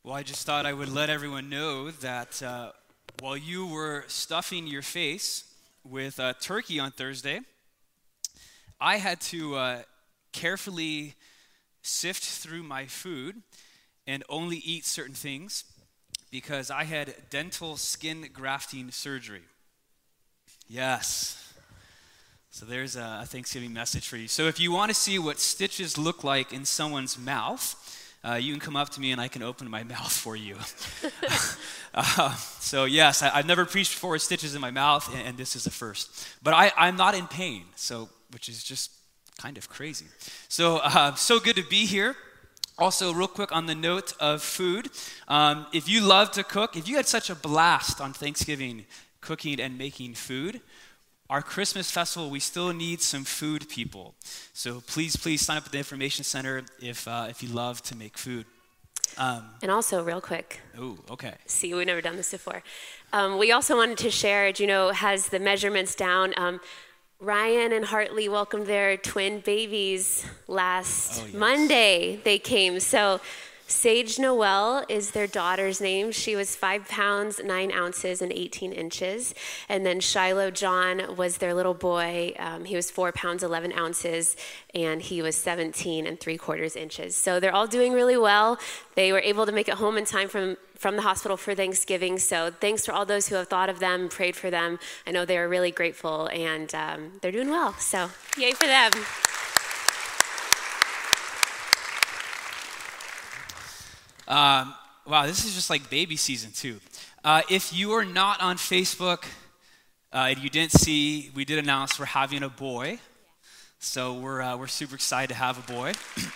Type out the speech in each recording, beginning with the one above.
Well, I just thought I would let everyone know that while you were stuffing your face with turkey on Thursday, I had to carefully sift through my food and only eat certain things because I had dental skin grafting surgery. Yes. So there's a Thanksgiving message for you. So if you want to see what stitches look like in someone's mouth, you can come up to me and I can open my mouth for you. So yes, I've never preached before with stitches in my mouth, and this is a first. But I'm not in pain, which is just kind of crazy. So good to be here. Also, real quick on the note of food, if you love to cook, if you had such a blast on Thanksgiving cooking and making food, our Christmas festival, we still need some food people. So please sign up at the information center if you love to make food. And also, real quick. Oh, okay. See, we've never done this before. We also wanted to share, Juno has the measurements down. Ryan and Hartley welcomed their twin babies last Monday. They came. So Sage Noel is their daughter's name. She was 5 pounds, 9 ounces, and 18 inches. And then Shiloh John was their little boy. He was 4 pounds, 11 ounces, and he was 17 3/4 inches. So they're all doing really well. They were able to make it home in time from the hospital for Thanksgiving. So thanks for all those who have thought of them, prayed for them. I know they are really grateful, and they're doing well. So yay for them. Wow, this is just like baby season too. If you are not on Facebook, and you didn't see, we did announce we're having a boy. So we're super excited to have a boy.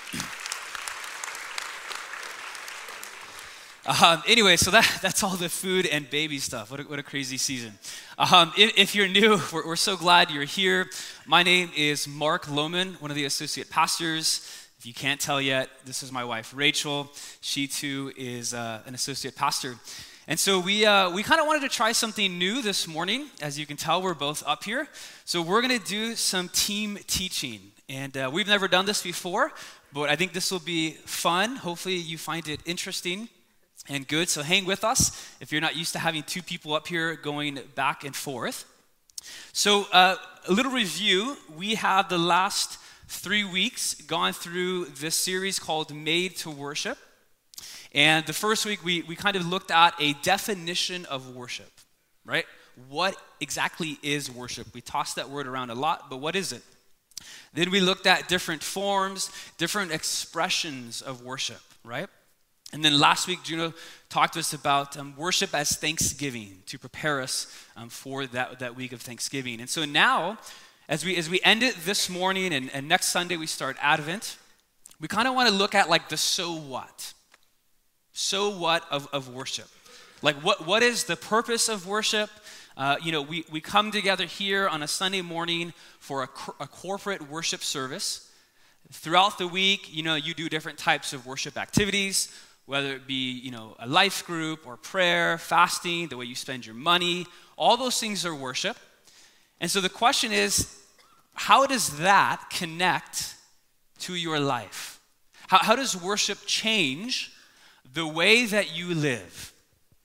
Anyway, so that's all the food and baby stuff. What a crazy season. If you're new, we're so glad you're here. My name is Mark Lohman, one of the associate pastors. If you can't tell yet, this is my wife, Rachel. She too is an associate pastor. And so we kind of wanted to try something new this morning. As you can tell, we're both up here. So we're going to do some team teaching. And we've never done this before, but I think this will be fun. Hopefully you find it interesting and good. So hang with us if you're not used to having 2 people up here going back and forth. So a little review. We have the last 3 weeks gone through this series called Made to Worship. And the first week we kind of looked at a definition of worship, right? What exactly is worship? We tossed that word around a lot, but what is it? Then we looked at different forms, different expressions of worship, right? And then last week, Juno talked to us about worship as Thanksgiving to prepare us for that week of Thanksgiving. And so now, as we end it this morning and next Sunday we start Advent, we kind of want to look at like the so what. So what of worship? Like what is the purpose of worship? We come together here on a Sunday morning for a corporate worship service. Throughout the week, you do different types of worship activities, whether it be, a life group or prayer, fasting, the way you spend your money. All those things are worship. And so the question is, how does that connect to your life? How does worship change the way that you live?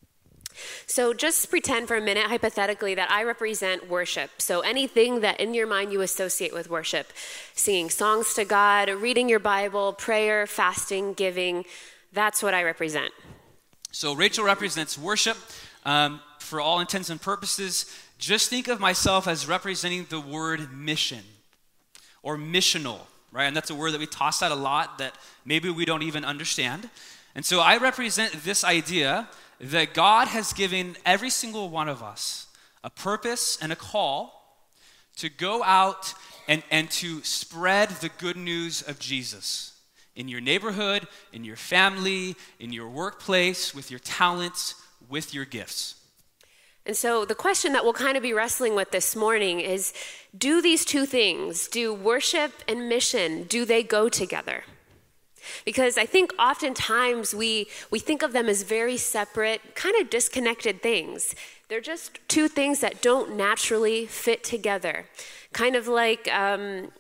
So just pretend for a minute, hypothetically, that I represent worship. So anything that in your mind you associate with worship, singing songs to God, reading your Bible, prayer, fasting, giving, that's what I represent. So Rachel represents worship. For all intents and purposes, just think of myself as representing the word mission or missional, right? And that's a word that we toss out a lot that maybe we don't even understand. And so I represent this idea that God has given every single one of us a purpose and a call to go out and to spread the good news of Jesus in your neighborhood, in your family, in your workplace, with your talents, with your gifts. And so the question that we'll kind of be wrestling with this morning is, do these two things, do worship and mission, do they go together? Because I think oftentimes we think of them as very separate, kind of disconnected things. They're just two things that don't naturally fit together. Kind of like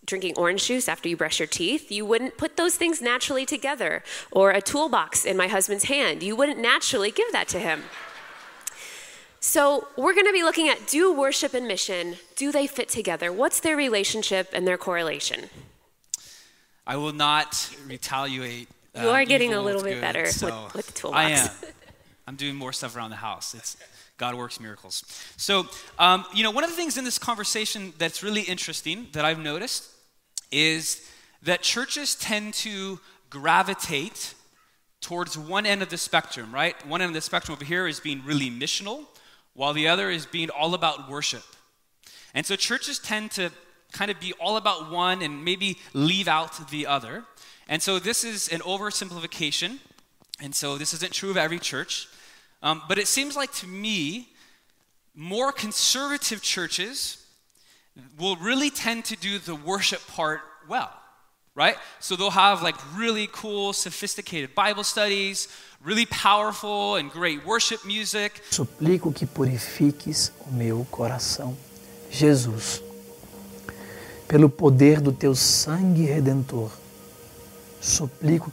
drinking orange juice after you brush your teeth, you wouldn't put those things naturally together. Or a toolbox in my husband's hand, you wouldn't naturally give that to him. So we're going to be looking at, do worship and mission, do they fit together? What's their relationship and their correlation? I will not retaliate. You are getting a little bit good, better so with the toolbox. I am. I'm doing more stuff around the house. God works miracles. So, one of the things in this conversation that's really interesting that I've noticed is that churches tend to gravitate towards one end of the spectrum, right? One end of the spectrum over here is being really missional, while the other is being all about worship. And so churches tend to kind of be all about one and maybe leave out the other. And so this is an oversimplification, and so this isn't true of every church. But it seems like to me, more conservative churches will really tend to do the worship part well, right? So they'll have like really cool, sophisticated Bible studies, really powerful and great worship music. Suplico que purifiques o meu coração. Jesus, pelo poder do teu sangue redentor, suplico